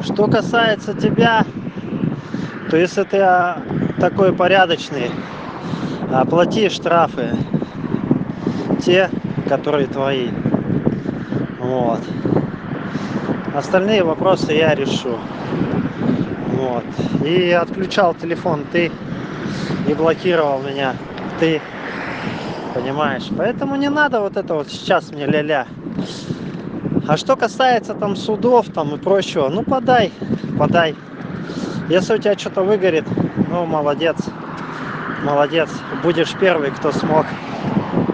Что касается тебя, то если ты такой порядочный, оплати штрафы, те, которые твои. Вот. Остальные вопросы я решу. Вот. И отключал телефон ты, и блокировал меня ты. Понимаешь? Поэтому не надо вот это вот сейчас мне ля-ля. А что касается там судов там и прочего, ну подай. Если у тебя что-то выгорит, ну молодец. Будешь первый, кто смог.